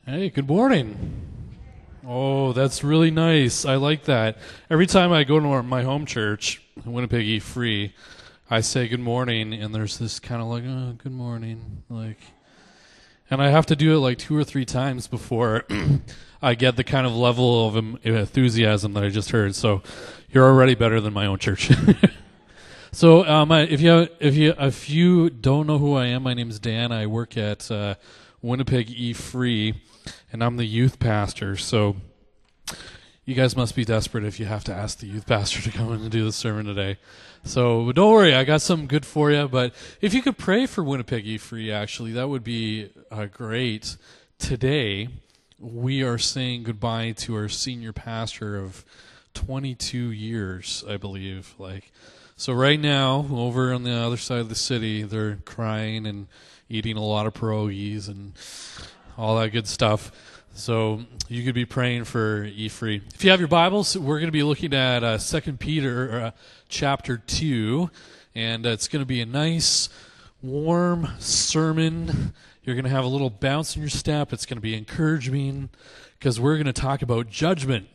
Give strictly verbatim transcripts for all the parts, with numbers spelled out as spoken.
Hey, good morning. Oh, that's really nice. I like that. Every time I go to our- my home church, Winnipeg E Free, I say good morning, and there's this kind of like, oh, good morning, like, and I have to do it like two or three times before I get the kind of level of em- enthusiasm that I just heard. So, you're already better than my own church. So, um, I- if you if you if you don't know who I am, my name is Dan. I work at uh, Winnipeg E Free, and I'm the youth pastor. So, you guys must be desperate if you have to ask the youth pastor to come in and do the sermon today. So, don't worry, I got something good for you. But if you could pray for Winnipeg E Free, actually, that would be uh, great. Today, we are saying goodbye to our senior pastor of twenty-two years, I believe. Like. So right now, over on the other side of the city, they're crying and eating a lot of pierogies and all that good stuff. So you could be praying for E-Free. If you have your Bibles, we're going to be looking at uh, Second Peter uh, chapter two, and uh, it's going to be a nice, warm sermon. You're going to have a little bounce in your step. It's going to be encouraging because we're going to talk about judgment.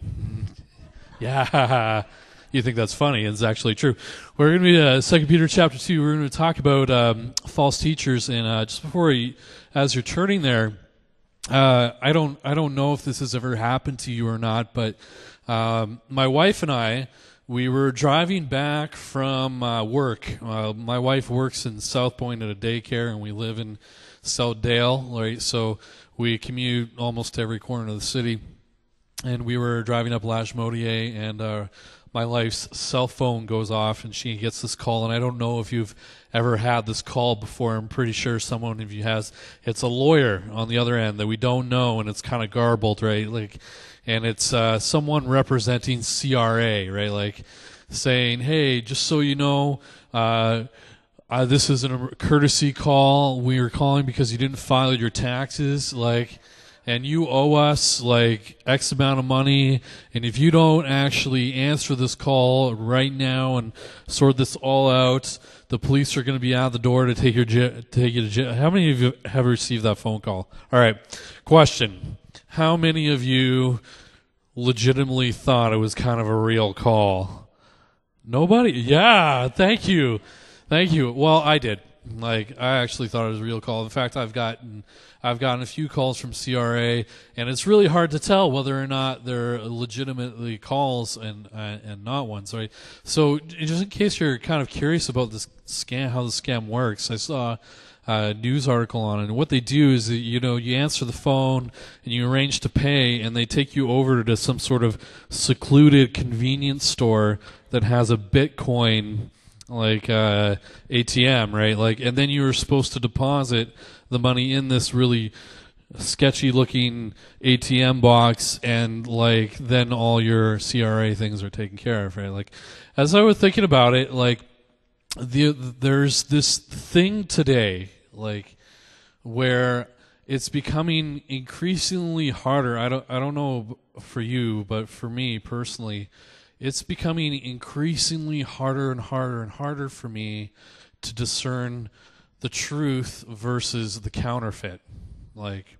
Yeah. You think that's funny, it's actually true. We're going to be uh, Second Peter chapter two. We're going to talk about um, false teachers, and uh, just before you, as you're turning there, uh, I don't I don't know if this has ever happened to you or not, but um, my wife and I, we were driving back from uh, work. Uh, my wife works in South Point at a daycare, and we live in Southdale, right? So we commute almost to every corner of the city, and we were driving up Lachemodier, and uh, my wife's cell phone goes off and she gets this call, and I don't know if you've ever had this call before. I'm pretty sure someone of you has. It's a lawyer on the other end that we don't know, and it's kind of garbled, right? Like, and it's uh, someone representing C R A, right? Like saying, hey, just so you know, uh, uh, this is a courtesy call. We are calling because you didn't file your taxes, like, and you owe us like X amount of money, and if you don't actually answer this call right now and sort this all out, the police are going to be out the door to take your j- take you to jail. How many of you have received that phone call? All right, question: how many of you legitimately thought it was kind of a real call? Nobody? Yeah, thank you, thank you. Well, I did. Like, I actually thought it was a real call. In fact, I've gotten I've gotten a few calls from C R A, and it's really hard to tell whether or not they're legitimately calls and uh, and not ones, right? So, just in case you're kind of curious about this scam, how the scam works, I saw a news article on it. And what they do is, that, you know, you answer the phone and you arrange to pay, and they take you over to some sort of secluded convenience store that has a Bitcoin like uh, A T M, right? Like, and then you were supposed to deposit the money in this really sketchy-looking A T M box, and like then all your C R A things are taken care of, right? Like, as I was thinking about it, like the there's this thing today, like where it's becoming increasingly harder. I don't I don't know for you, but for me personally, it's becoming increasingly harder and harder and harder for me to discern the truth versus the counterfeit. Like,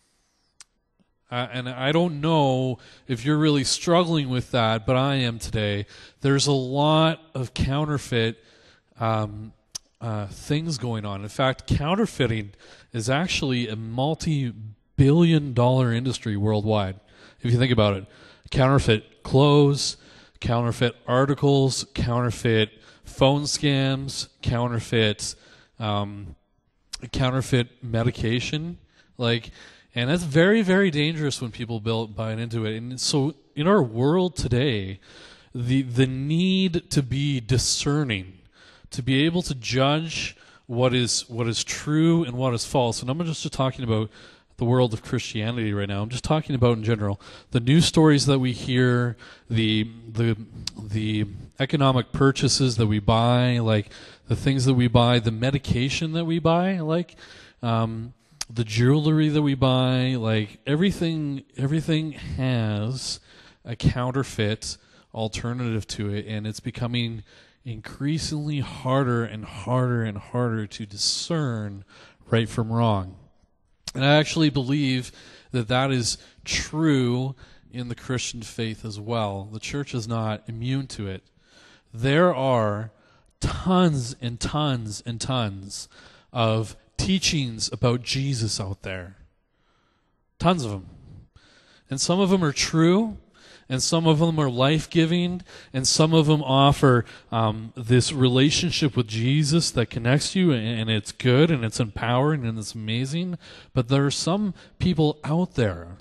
uh, and I don't know if you're really struggling with that, but I am today. There's a lot of counterfeit um, uh, things going on. In fact, counterfeiting is actually a multi-billion dollar industry worldwide, if you think about it. Counterfeit clothes, counterfeit articles, counterfeit phone scams, counterfeit um, counterfeit medication, like, and that's very, very dangerous when people build buy into it. And so, in our world today, the the need to be discerning, to be able to judge what is what is true and what is false. And I'm not just talking about the world of Christianity right now. I'm just talking about in general the news stories that we hear, the the the economic purchases that we buy, like the things that we buy, the medication that we buy, like um, the jewelry that we buy, like everything. Everything has a counterfeit alternative to it, and it's becoming increasingly harder and harder and harder to discern right from wrong. And I actually believe that that is true in the Christian faith as well. The church is not immune to it. There are tons and tons and tons of teachings about Jesus out there. Tons of them. And some of them are true, and some of them are life-giving, and some of them offer um, this relationship with Jesus that connects you, and it's good, and it's empowering, and it's amazing. But there are some people out there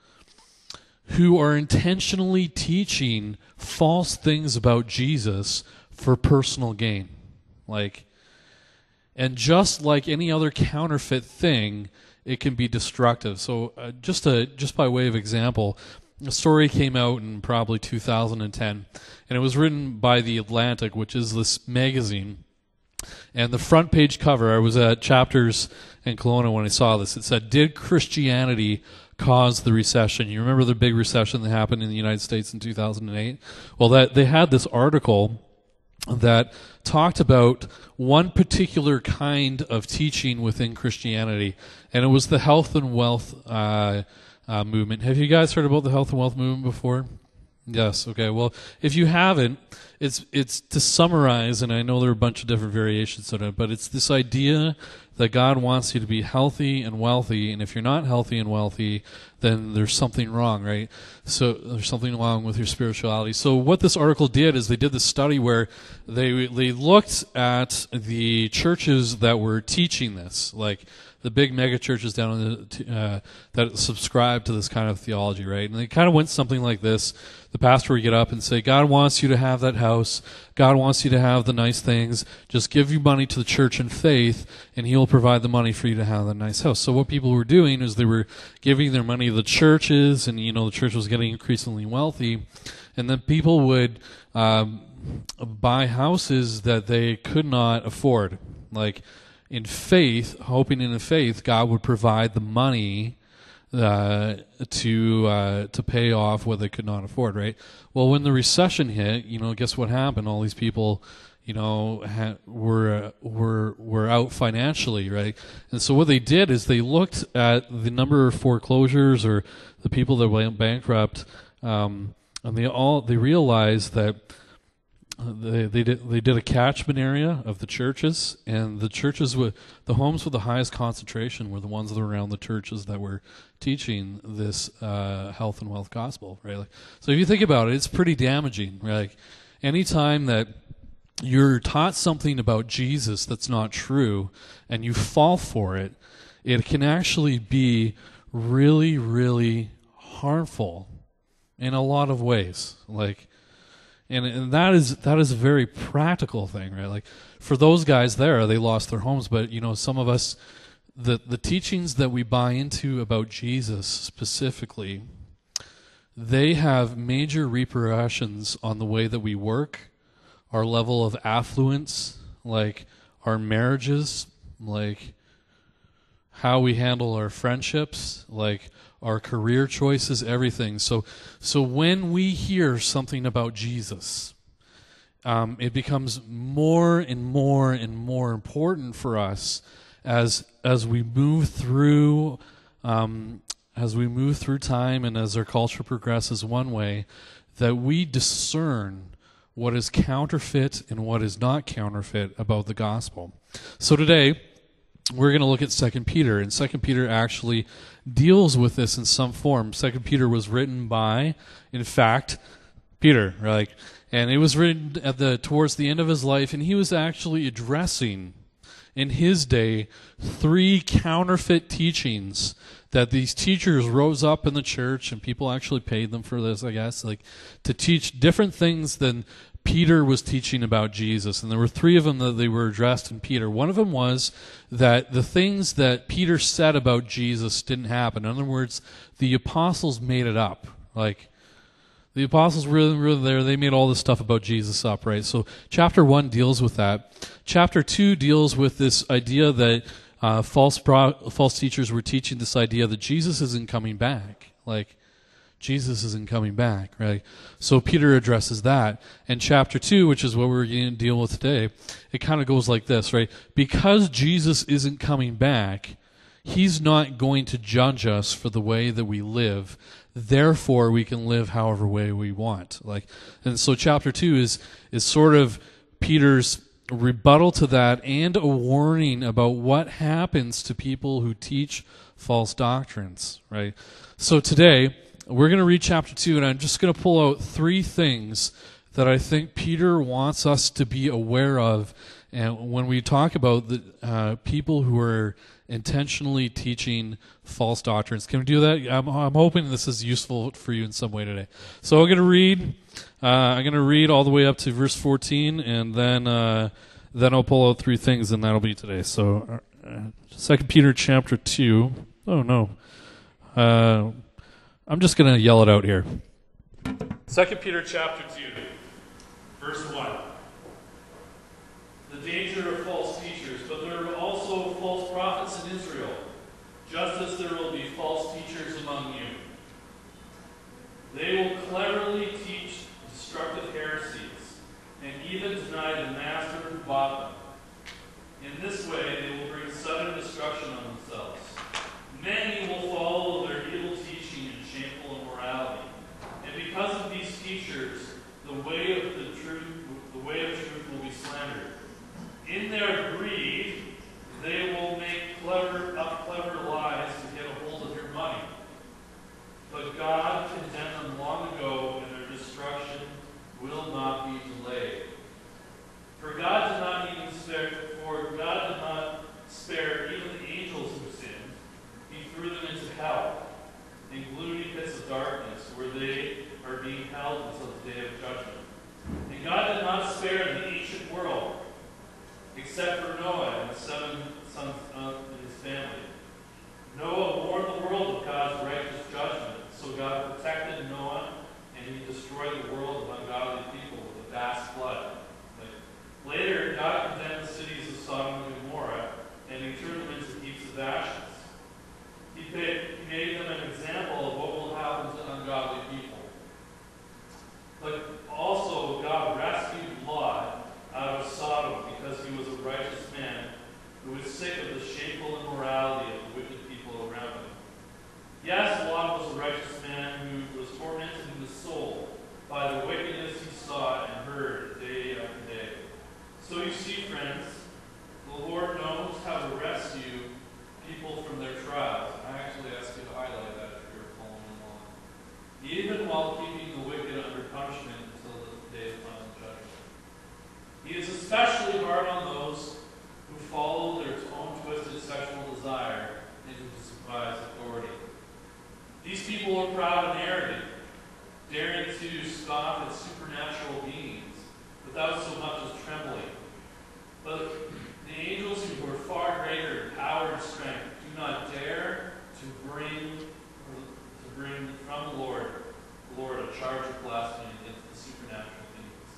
who are intentionally teaching false things about Jesus for personal gain. Like, and just like any other counterfeit thing, it can be destructive. So uh, just a, just by way of example, a story came out in probably two thousand ten, and it was written by The Atlantic, which is this magazine. And the front page cover, I was at Chapters in Kelowna when I saw this, it said, "Did Christianity cause the recession?" You remember the big recession that happened in the United States in two thousand eight? Well, that they had this article that talked about one particular kind of teaching within Christianity, and it was the health and wealth uh, uh, movement. Have you guys heard about the health and wealth movement before? Yes. Okay. Well, if you haven't, it's it's to summarize, and I know there are a bunch of different variations of it, but it's this idea that God wants you to be healthy and wealthy, and if you're not healthy and wealthy, then there's something wrong, right? So there's something wrong with your spirituality. So what this article did is they did this study where they they looked at the churches that were teaching this, like the big mega churches down in the, uh, that subscribe to this kind of theology, right? And they kind of went something like this. The pastor would get up and say, God wants you to have that house. God wants you to have the nice things. Just give your money to the church in faith, and he'll provide the money for you to have that nice house. So what people were doing is they were giving their money to the churches, and, you know, the church was getting increasingly wealthy. And then people would um, buy houses that they could not afford. Like, in faith, hoping in faith, God would provide the money uh, to uh, to pay off what they could not afford, right? Well, when the recession hit, you know, guess what happened? All these people, you know, ha- were uh, were were out financially, right? And so what they did is they looked at the number of foreclosures or the people that went bankrupt, um, and they all they realized that. They they did they did a catchment area of the churches, and the churches with the homes with the highest concentration were the ones that were around the churches that were teaching this uh, health and wealth gospel, right? Like, so if you think about it, it's pretty damaging, right? Like, anytime that you're taught something about Jesus that's not true, and you fall for it, it can actually be really, really harmful in a lot of ways, like. And, and that is that is a very practical thing, right? Like, for those guys there, they lost their homes, but, you know, some of us, the the teachings that we buy into about Jesus specifically, they have major repercussions on the way that we work, our level of affluence, like our marriages, like how we handle our friendships, like our career choices, everything. So so when we hear something about Jesus, um, it becomes more and more and more important for us as as we move through um, as we move through time and as our culture progresses one way, that we discern what is counterfeit and what is not counterfeit about the gospel. So today, we're going to look at Second Peter, and Second Peter actually deals with this in some form. Second Peter was written by, in fact, Peter, right? And it was written at the towards the end of his life, and he was actually addressing, in his day, three counterfeit teachings that these teachers rose up in the church, and people actually paid them for this, I guess, like to teach different things than Peter was teaching about Jesus. And there were three of them that they were addressed in Peter. One of them was that the things that Peter said about Jesus didn't happen. In other words, the apostles made it up. Like, the apostles were really, really there. They made all this stuff about Jesus up, right? So chapter one deals with that. Chapter two deals with this idea that uh, false pro- false teachers were teaching this idea that Jesus isn't coming back. Like, Jesus isn't coming back, right? So Peter addresses that. And chapter two, which is what we're going to deal with today, it kind of goes like this, right? Because Jesus isn't coming back, He's not going to judge us for the way that we live. Therefore, we can live however way we want. Like, and so chapter two is is sort of Peter's rebuttal to that and a warning about what happens to people who teach false doctrines, right? So today, we're going to read chapter two, and I'm just going to pull out three things that I think Peter wants us to be aware of. And when we talk about the uh, people who are intentionally teaching false doctrines, can we do that? I'm, I'm hoping this is useful for you in some way today. So I'm going to read. Uh, I'm going to read all the way up to verse fourteen, and then uh, then I'll pull out three things, and that'll be today. So, uh, Second Peter chapter two. Oh no, uh, I'm just going to yell it out here. Second Peter chapter two, verse one. The danger of false teachers, but there are also false prophets in Israel, just as there will be false teachers among you. They will cleverly teach destructive heresies, and even deny the master who bought them. In this way, they will bring sudden destruction on themselves. Many will follow their evil teaching and shameful immorality, and because of these teachers, the way of the truth, the way of truth will be slandered. In their greed, they will make clever, up clever lies to get a hold of your money. But God condemned them long ago, and their destruction will not be delayed. For God did not even spare, for God did not spare even the angels who sinned. He threw them into hell, in gloomy pits of darkness, where they are being held until the day of judgment. And God did not spare the ancient world, except for Noah and the seven sons of his family. Noah warned the world of God's righteous judgment, so God protected Noah, and he destroyed the world of ungodly people with a vast flood. Later, God condemned the cities of Sodom and Gomorrah, and he turned them into heaps of ashes. He made them an example of what will happen to ungodly people. But also, God rescued Lot out of Sodom because he was a righteous man who was sick of the shameful immorality of the wicked people around him. Yes, Lot was a righteous man who was tormented in his soul by the wickedness he saw and heard day after day. So you see, friends, the Lord knows how to rescue people from their trials. I actually asked you to highlight that if you're following along. Even while keeping the wicked under punishment until the day of final judgment. He is especially hard on those who follow their own twisted sexual desire and who despise authority. These people are proud and arrogant, daring to scoff at supernatural beings without so much as trembling. But the angels who are far greater in power and strength do not dare to bring to bring from the Lord, the Lord a charge of blasphemy against the supernatural beings.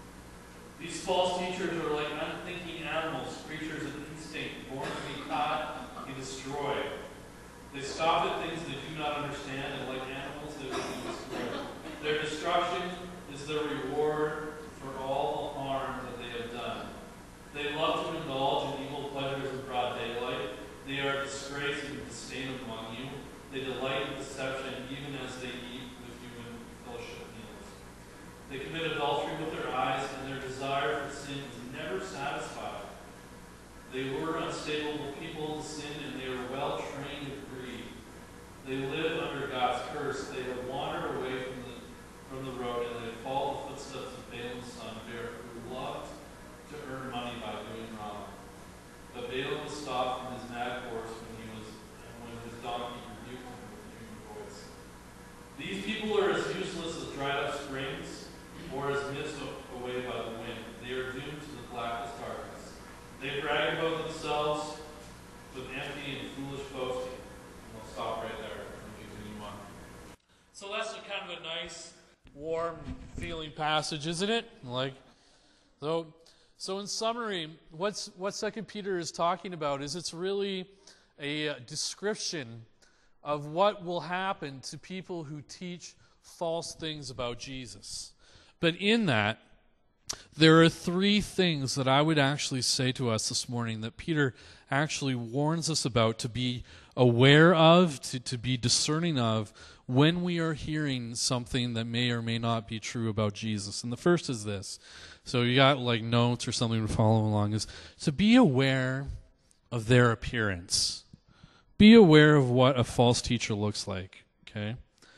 These false teachers are like unthinking animals, creatures of instinct, born to be caught and destroyed. They scoff at things they do not understand, and like animals they will be destroyed. Their destruction is their reward for all the harm that they have done. They love to indulge in evil pleasures in broad daylight. They are a disgrace and disdain among you. They delight in deception even as they eat with human fellowship meals. They commit adultery with their eyes, and their desire for sin is never satisfied. They lure unstable people to sin, and they are well trained in greed. They live under God's curse. They have wandered away from the from the road, and they follow the footsteps of Balaam's son Beor, who loved to earn money by doing wrong. But Balaam stopped from his mad course when he was when his donkey rebuked him with a human voice. These people are as useless as dried up springs, or as mist away by the wind. They are doomed to the blackest darkness. They brag about themselves with empty and foolish boasting. And we'll stop right there and continue on. So that's a kind of a nice, warm feeling passage, isn't it? Like, so. So in summary, what's, what Second Peter is talking about is it's really a uh, description of what will happen to people who teach false things about Jesus. But in that, There are three things that I would actually say to us this morning that Peter actually warns us about to be aware of, to, to be discerning of when we are hearing something that may or may not be true about Jesus. And the first is this. So you got like notes or something to follow along, is to be aware of their appearance. Be aware of what a false teacher looks like, okay?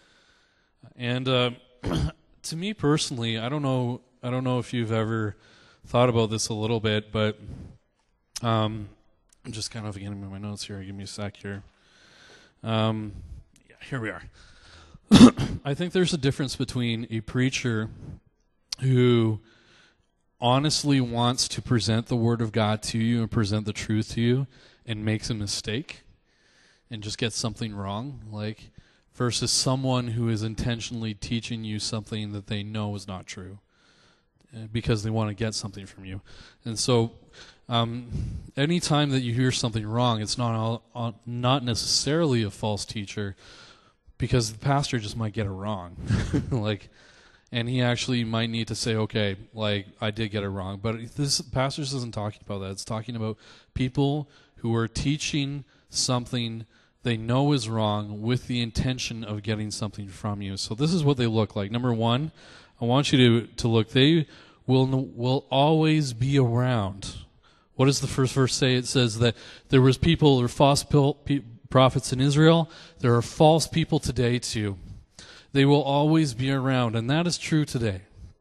And uh, to me personally, I don't know I don't know if you've ever thought about this a little bit, but um, I'm just kind of getting my notes here. Give me a sec here. Um, yeah, here we are. I think there's a difference between a preacher who honestly wants to present the Word of God to you and present the truth to you and makes a mistake and just gets something wrong, like, versus someone who is intentionally teaching you something that they know is not true because they want to get something from you. And so um, any time that you hear something wrong, it's not all, all, not necessarily a false teacher, because the pastor just might get it wrong. like, and he actually might need to say, okay, like, I did get it wrong. But this pastor isn't talking about that. It's talking about people who are teaching something they know is wrong with the intention of getting something from you. So this is what they look like. Number one, I want you to, to look. They will will always be around. What does the first verse say? It says that there was people, or false prophets in Israel. There are false people today too. They will always be around, and that is true today.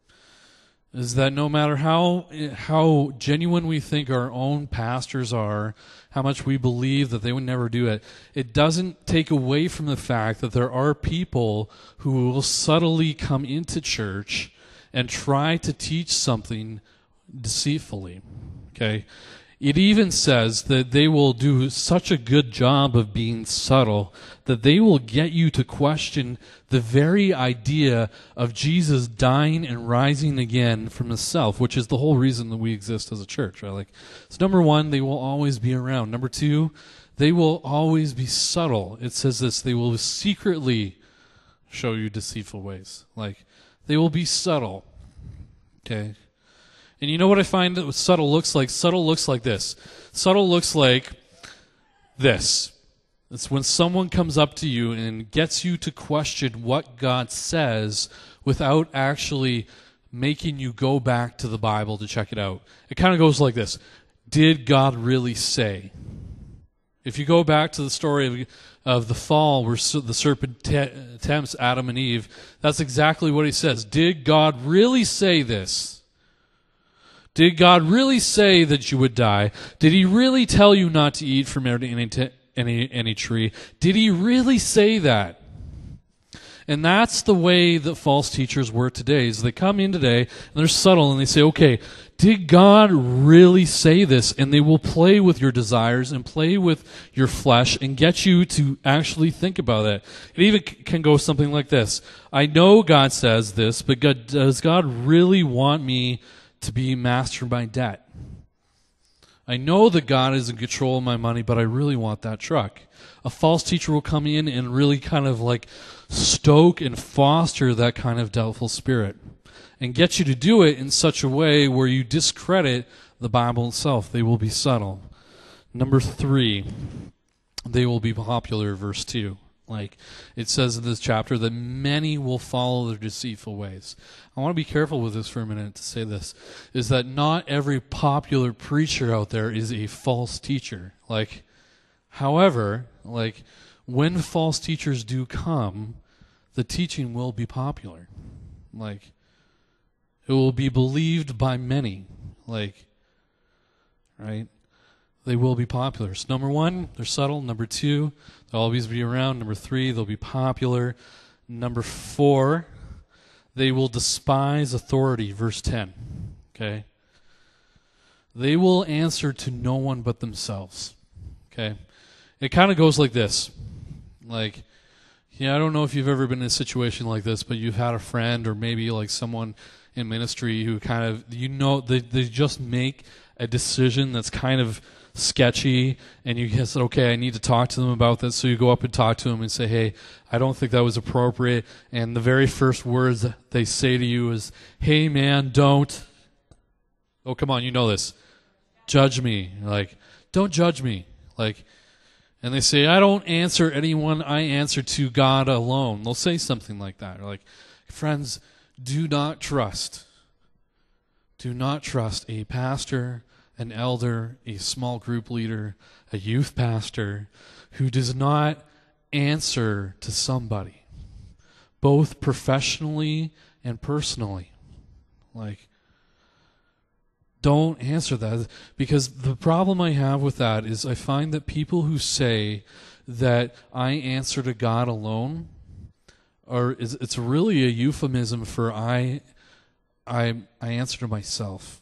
Is that no matter how how genuine we think our own pastors are, how much we believe that they would never do it, it doesn't take away from the fact that there are people who will subtly come into church and try to teach something deceitfully. Okay? It even says that they will do such a good job of being subtle that they will get you to question the very idea of Jesus dying and rising again from himself, which is the whole reason that we exist as a church. Right? Like, so number one, they will always be around. Number two, they will always be subtle. It says this, they will secretly show you deceitful ways. Like, they will be subtle. Okay? And you know what I find that subtle looks like? Subtle looks like this. Subtle looks like this. It's when someone comes up to you and gets you to question what God says without actually making you go back to the Bible to check it out. It kind of goes like this. Did God really say? If you go back to the story of, of the fall where the serpent te- tempts Adam and Eve, that's exactly what he says. Did God really say this? Did God really say that you would die? Did he really tell you not to eat from any, any, any tree? Did he really say that? And that's the way that false teachers were today, is they come in today and they're subtle and they say, okay, did God really say this? And they will play with your desires and play with your flesh and get you to actually think about it. It even can go something like this. I know God says this, but God, does God really want me to be master of my debt? I know that God is in control of my money, but I really want that truck. A false teacher will come in and really kind of like stoke and foster that kind of doubtful spirit and get you to do it in such a way where you discredit the Bible itself. They will be subtle. Number three, they will be popular, verse two. Like it says in this chapter that many will follow their deceitful ways. I want to be careful with this for a minute to say this, is that not every popular preacher out there is a false teacher. Like, however, like when false teachers do come, the teaching will be popular. Like, it will be believed by many. Like, right? They will be popular. So number one, they're subtle. Number two, they'll always be around. Number three, they'll be popular. Number four, they will despise authority. Verse ten. Okay? They will answer to no one but themselves. Okay? It kind of goes like this. Like, yeah, I don't know if you've ever been in a situation like this, but you've had a friend or maybe like someone in ministry who kind of, you know, they, they just make a decision that's kind of sketchy, and you said, okay, I need to talk to them about this. So you go up and talk to them and say, hey, I don't think that was appropriate. And the very first words they say to you is, hey, man, don't. Oh, come on, you know this. Judge me. Like, don't judge me. Like, and they say, I don't answer anyone, I answer to God alone. They'll say something like that. Or like, friends, do not trust. Do not trust a pastor, an elder, a small group leader, a youth pastor who does not answer to somebody, both professionally and personally. Like, don't answer that, because the problem I have with that is I find that people who say that I answer to God alone are is it's really a euphemism for I I I answer to myself.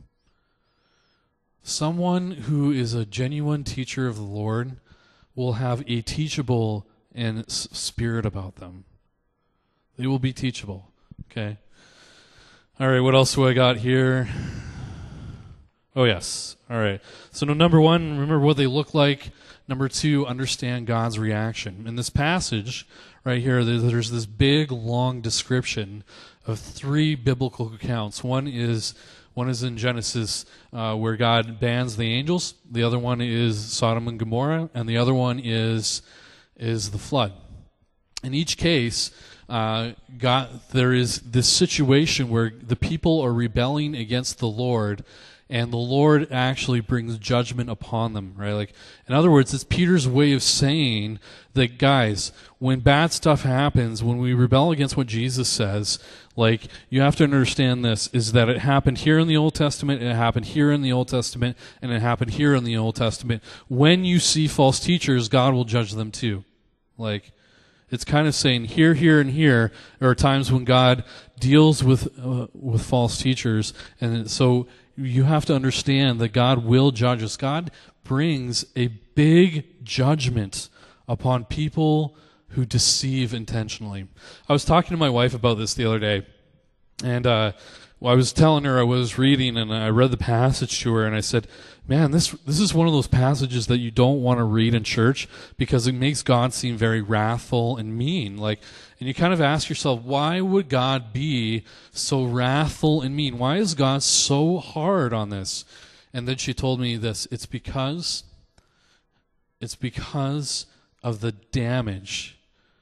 Someone who is a genuine teacher of the Lord will have a teachable and s- spirit about them. They will be teachable. Okay. All right, what else do I got here? Oh, yes. All right. So no, number one, remember what they look like. Number two, understand God's reaction. In this passage right here, there's this big, long description of three biblical accounts. One is one is in Genesis uh, where God bans the angels. The other one is Sodom and Gomorrah, and the other one is is the flood. In each case, uh, God, there is this situation where the people are rebelling against the Lord, and the Lord actually brings judgment upon them, right? Like, in other words, it's Peter's way of saying that, guys, when bad stuff happens, when we rebel against what Jesus says, like, you have to understand this, is that it happened here in the Old Testament, it happened here in the Old Testament, and it happened here in the Old Testament. When you see false teachers, God will judge them too. Like, it's kind of saying here, here, and here, there are times when God deals with uh, with false teachers, and so you have to understand that God will judge us. God brings a big judgment upon people who deceive intentionally. I was talking to my wife about this the other day, and uh, well, I was telling her I was reading, and I read the passage to her, and I said, man, this this is one of those passages that you don't want to read in church because it makes God seem very wrathful and mean. Like, and you kind of ask yourself, why would God be so wrathful and mean? Why is God so hard on this? And then she told me this, it's because it's because of the damage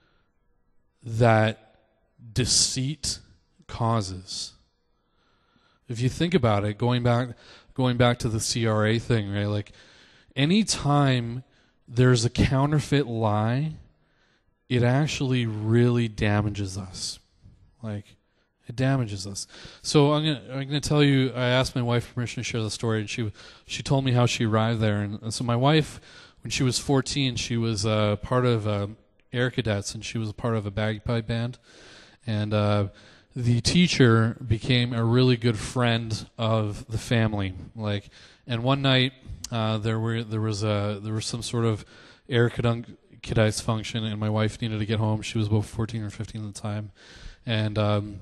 that deceit causes. If you think about it, going back going back to the C R A thing, right? Like, anytime there's a counterfeit lie, it actually really damages us. Like, it damages us. So I'm gonna I'm gonna tell you. I asked my wife permission to share the story, and she she told me how she arrived there. And, and so my wife, when she was fourteen, she was uh, part of uh, Air Cadets, and she was a part of a bagpipe band, and uh, the teacher became a really good friend of the family. Like, and one night uh, there were there was a there was some sort of Air Cadets function, and my wife needed to get home. She was about fourteen or fifteen at the time, and um,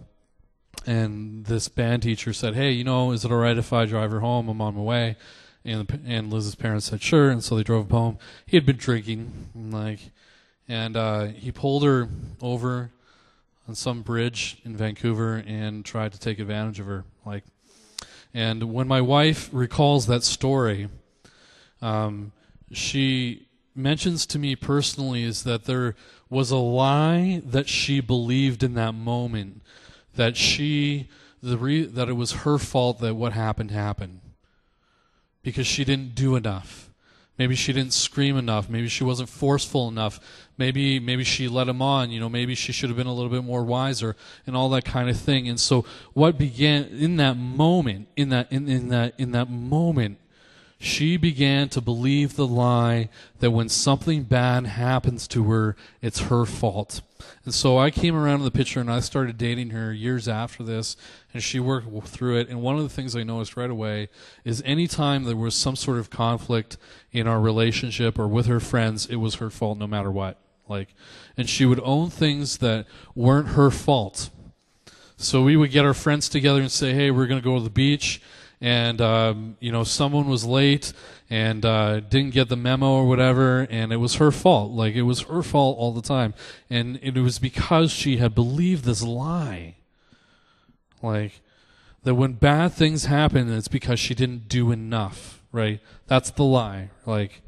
and this band teacher said, "Hey, you know, is it all right if I drive her home? I'm on my way." And and Liz's parents said, "Sure," and so they drove home. He had been drinking, and like, and uh, he pulled her over on some bridge in Vancouver and tried to take advantage of her. Like, and when my wife recalls that story, um, she mentions to me personally is that there was a lie that she believed in that moment, that she the re- that it was her fault that what happened happened because she didn't do enough. Maybe she didn't scream enough. Maybe she wasn't forceful enough. Maybe maybe she let him on. You know, maybe she should have been a little bit more wiser and all that kind of thing. And so what began in that moment, in that in, in that in that moment, she began to believe the lie that when something bad happens to her, it's her fault. And so I came around to the picture and I started dating her years after this, and she worked through it. And one of the things I noticed right away is anytime there was some sort of conflict in our relationship or with her friends, it was her fault no matter what. Like, and she would own things that weren't her fault. So we would get our friends together and say, hey, we're going to go to the beach. And, um, you know, someone was late and uh, didn't get the memo or whatever, and it was her fault. Like, it was her fault all the time. And it was because she had believed this lie. Like, That when bad things happen, it's because she didn't do enough, right? That's the lie. Like,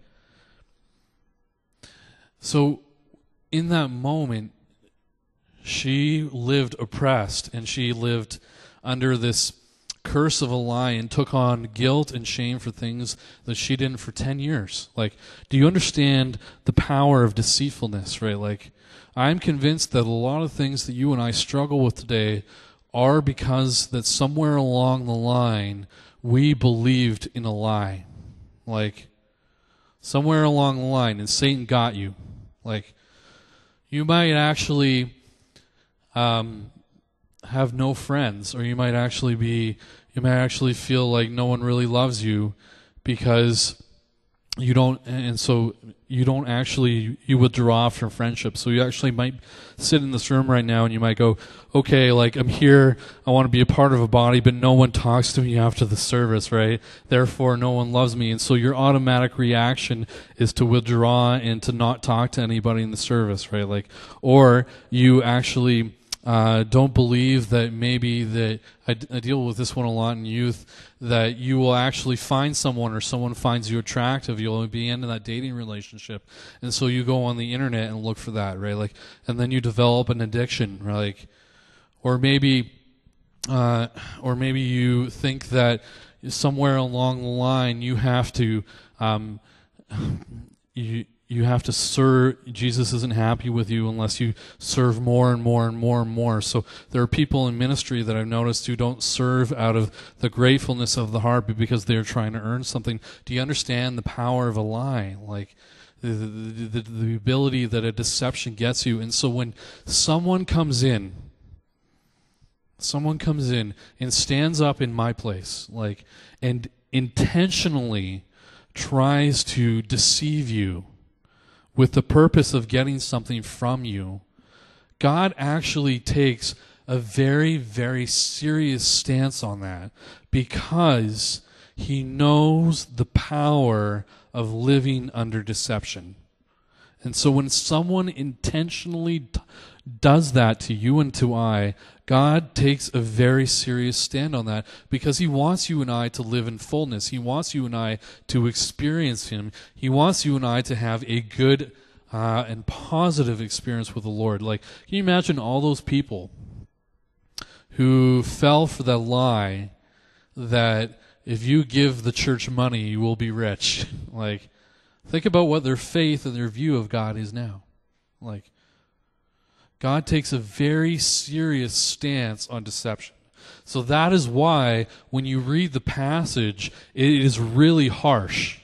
so in that moment, she lived oppressed, and she lived under this curse of a lie and took on guilt and shame for things that she didn't for ten years. Like, do you understand the power of deceitfulness, right? Like, I'm convinced that a lot of things that you and I struggle with today are because that somewhere along the line we believed in a lie. Like, somewhere along the line, and Satan got you. Like, you might actually um, have no friends, or you might actually be, you might actually feel like no one really loves you because you don't, and so you don't actually, you withdraw from friendship. So you actually might sit in this room right now and you might go, okay, like, I'm here, I want to be a part of a body, but no one talks to me after the service, right? Therefore, no one loves me. And so your automatic reaction is to withdraw and to not talk to anybody in the service, right? Like, or you actually Uh, don't believe that maybe that I, I deal with this one a lot in youth, that you will actually find someone, or someone finds you attractive, you'll be into that dating relationship, and so you go on the internet and look for that, right? Like, and then you develop an addiction, right? Like, or maybe, uh, or maybe you think that somewhere along the line you have to, um, you. You have to serve. Jesus isn't happy with you unless you serve more and more and more and more. So there are people in ministry that I've noticed who don't serve out of the gratefulness of the heart, but because they're trying to earn something. Do you understand the power of a lie? Like, the, the, the, the ability that a deception gets you. And so when someone comes in, someone comes in and stands up in my place, like, and intentionally tries to deceive you with the purpose of getting something from you, God actually takes a very, very serious stance on that, because he knows the power of living under deception. And so when someone intentionally t- does that to you and to I, God takes a very serious stand on that, because he wants you and I to live in fullness. He wants you and I to experience him. He wants you and I to have a good uh, and positive experience with the Lord. Like, can you imagine all those people who fell for that lie that if you give the church money, you will be rich? Like, think about what their faith and their view of God is now. Like, God takes a very serious stance on deception. So that is why when you read the passage, it is really harsh.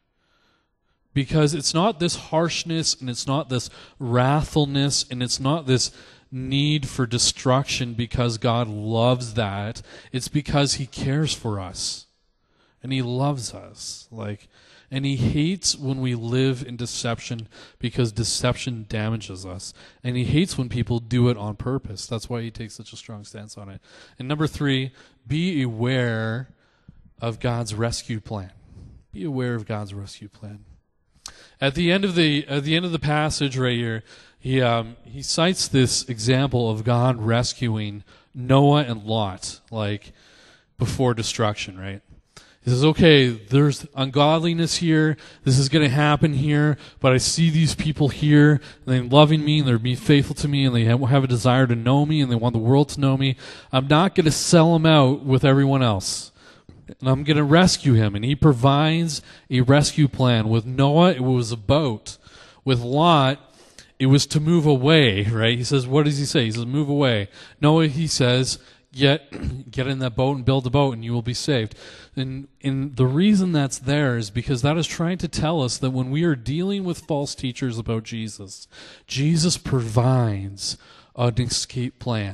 Because it's not this harshness, and it's not this wrathfulness, and it's not this need for destruction because God loves that. It's because he cares for us. And he loves us. Like, and he hates when we live in deception, because deception damages us. And he hates when people do it on purpose. That's why he takes such a strong stance on it. And number three, be aware of God's rescue plan. Be aware of God's rescue plan. At the end of the at the end of the passage right here, he um, he cites this example of God rescuing Noah and Lot, like, before destruction, right? He says, okay, there's ungodliness here. This is going to happen here. But I see these people here, and they're loving me, and they're being faithful to me, and they have a desire to know me, and they want the world to know me. I'm not going to sell them out with everyone else. And I'm going to rescue him. And he provides a rescue plan. With Noah, it was a boat. With Lot, it was to move away, right? He says, what does he say? He says, move away. Noah, he says, Get get in that boat and build a boat, and you will be saved. And, and the reason that's there is because that is trying to tell us that when we are dealing with false teachers about Jesus, Jesus provides an escape plan,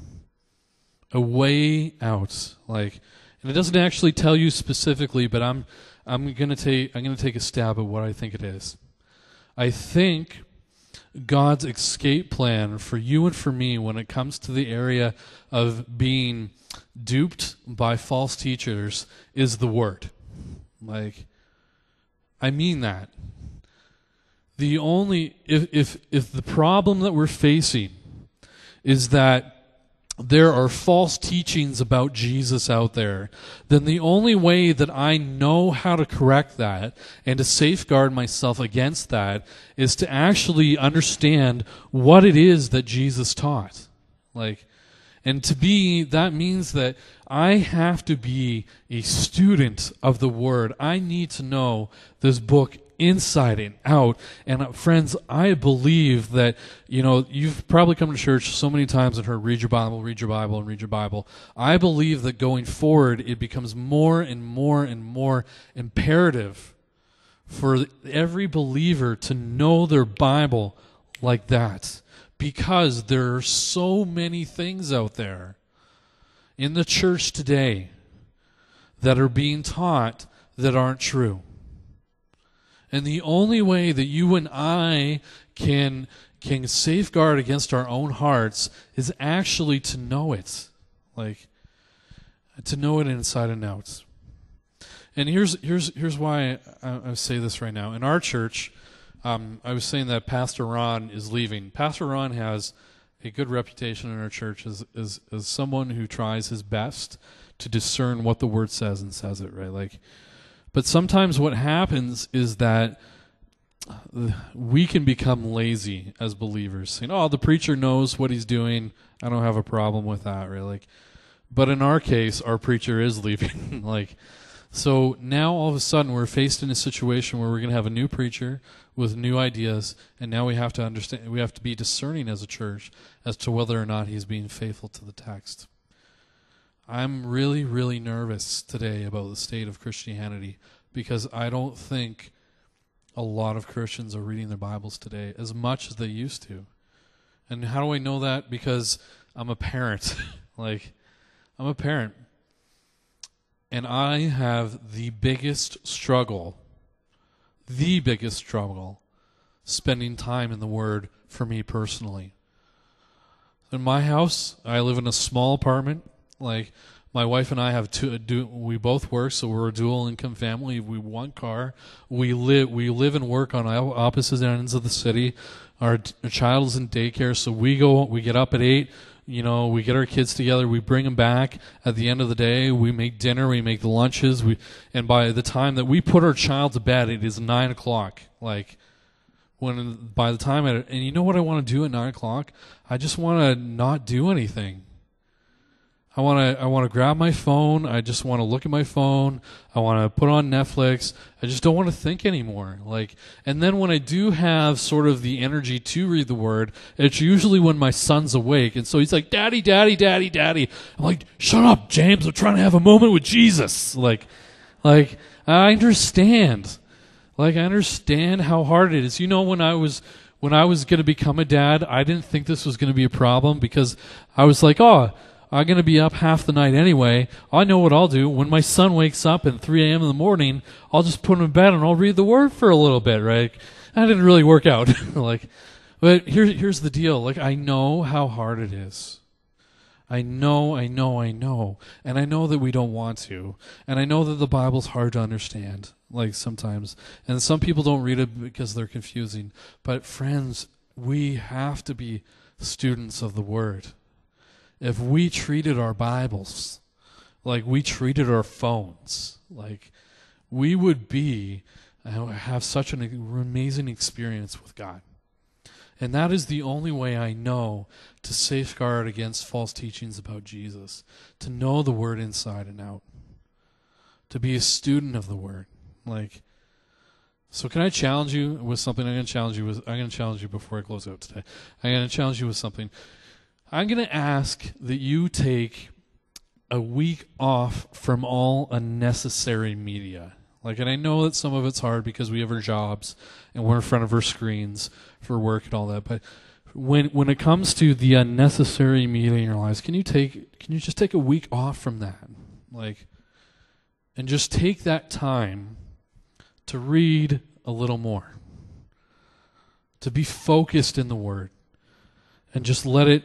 a way out. Like, and it doesn't actually tell you specifically, but I'm I'm gonna take I'm gonna take a stab at what I think it is. I think God's escape plan for you and for me when it comes to the area of being duped by false teachers is the Word. Like, I mean that. The only, if if if the problem that we're facing is that there are false teachings about Jesus out there, then the only way that I know how to correct that and to safeguard myself against that is to actually understand what it is that Jesus taught. Like, and to be, that means that I have to be a student of the Word. I need to know this book inside and out. And uh, friends, I believe that, you know, you've probably come to church so many times and heard, read your Bible, read your Bible, and read your Bible. I believe that going forward, it becomes more and more and more imperative for every believer to know their Bible like that. Because there are so many things out there in the church today that are being taught that aren't true. And the only way that you and I can can safeguard against our own hearts is actually to know it. Like, to know it inside and out. And here's here's here's why I, I say this right now. In our church, um, I was saying that Pastor Ron is leaving. Pastor Ron has a good reputation in our church as, as as someone who tries his best to discern what the Word says and says it, right? Like, but sometimes what happens is that we can become lazy as believers, saying, "Oh, the preacher knows what he's doing. I don't have a problem with that," right? Like, but in our case, our preacher is leaving. Like, so now all of a sudden we're faced in a situation where we're going to have a new preacher with new ideas, and now we have to understand, we have to be discerning as a church as to whether or not he's being faithful to the text. I'm really, really nervous today about the state of Christianity because I don't think a lot of Christians are reading their Bibles today as much as they used to. And how do I know that? Because I'm a parent. Like, I'm a parent. And I have the biggest struggle, the biggest struggle, spending time in the Word for me personally. In my house, I live in a small apartment. Like, my wife and I have two, do, we both work, so we're a dual income family. We have one car. We live, we live and work on opposite ends of the city. Our, our child is in daycare, so we go, we get up at eight. You know, we get our kids together, we bring them back. At the end of the day, we make dinner, we make the lunches, we, and by the time that we put our child to bed, it is nine o'clock. Like, when by the time, I, and you know what I want to do at nine o'clock? I just want to not do anything. I want to I want to grab my phone. I just want to look at my phone. I want to put on Netflix. I just don't want to think anymore. Like, and then when I do have sort of the energy to read the Word, it's usually when my son's awake. And so he's like, "Daddy, Daddy, Daddy, Daddy." I'm like, "Shut up, James. I'm trying to have a moment with Jesus." Like, like I understand. Like, I understand how hard it is. You know, when I was when I was going to become a dad, I didn't think this was going to be a problem because I was like, "Oh, I'm going to be up half the night anyway. I know what I'll do. When my son wakes up at three a.m. in the morning, I'll just put him in bed and I'll read the Word for a little bit," right? That didn't really work out. Like, but here, here's the deal. Like, I know how hard it is. I know, I know, I know. And I know that we don't want to. And I know that the Bible's hard to understand, like, sometimes. And some people don't read it because they're confusing. But friends, we have to be students of the Word. If we treated our Bibles like we treated our phones, like, we would be, have such an amazing experience with God. And that is the only way I know to safeguard against false teachings about Jesus, to know the Word inside and out, to be a student of the Word. Like, so can I challenge you with something? I'm going to challenge you with, I'm going to challenge you before I close out today. I'm going to challenge you with something. I'm going to ask that you take a week off from all unnecessary media. Like, and I know that some of it's hard because we have our jobs and we're in front of our screens for work and all that. But when when it comes to the unnecessary media in your lives, can you take can you just take a week off from that? Like, and just take that time to read a little more, to be focused in the Word, and just let it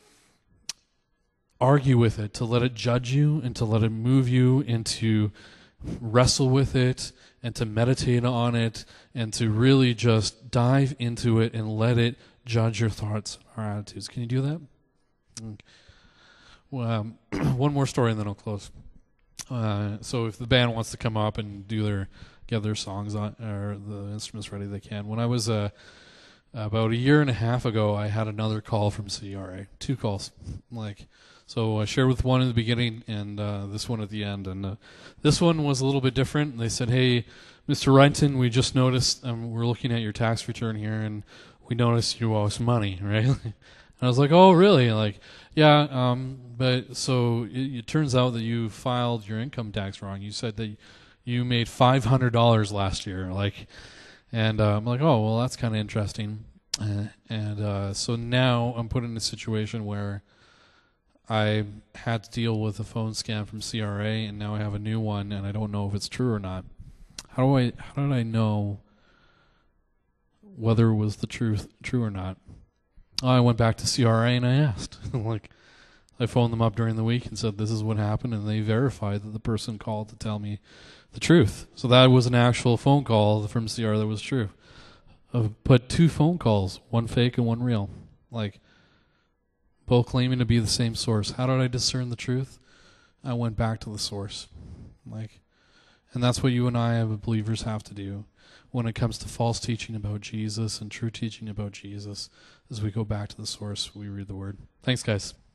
argue with it, to let it judge you and to let it move you and to wrestle with it and to meditate on it and to really just dive into it and let it judge your thoughts or attitudes. Can you do that? Um, one more story and then I'll close. Uh, so if the band wants to come up and do their get their songs on or the instruments ready, they can. When I was uh, about a year and a half ago, I had another call from C R A, two calls. Like, so I shared with one in the beginning and uh, this one at the end. And uh, this one was a little bit different. They said, "Hey, Mister Renton, we just noticed um, we're looking at your tax return here, and we noticed you owe us money, right?" And I was like, "Oh, really?" Like, yeah, um, but so it, it turns out that you filed your income tax wrong. You said that you made five hundred dollars last year, like, and uh, I'm like, "Oh, well, that's kind of interesting." Uh, and uh, so now I'm put in a situation where I had to deal with a phone scam from C R A, and now I have a new one, and I don't know if it's true or not. How do I? How did I know whether it was the truth, true or not? Oh, I went back to C R A and I asked. Like, I phoned them up during the week and said, "This is what happened," and they verified that the person called to tell me the truth. So that was an actual phone call from C R A that was true. I've put two phone calls, one fake and one real, like both claiming to be the same source. How did I discern the truth? I went back to the source, like. And that's what you and I, as believers, have to do when it comes to false teaching about Jesus and true teaching about Jesus. As we go back to the source, we read the Word. Thanks, guys.